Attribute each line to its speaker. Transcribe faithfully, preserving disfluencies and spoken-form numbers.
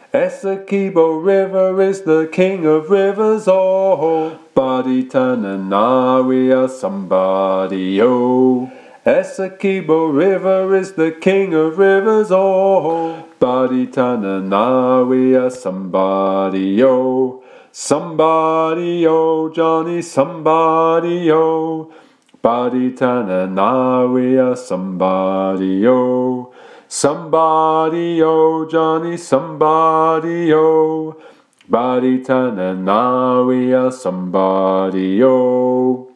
Speaker 1: Essequibo River is the king of rivers, oh. Body turning, now we are somebody, oh. Essequibo River is the king of rivers, oh. Body turning, now we are somebody, oh. Somebody, oh, Johnny, somebody, oh. Body turning, now we are somebody, oh. Somebody, oh, Johnny, somebody, oh. Body turning, now we are somebody, oh.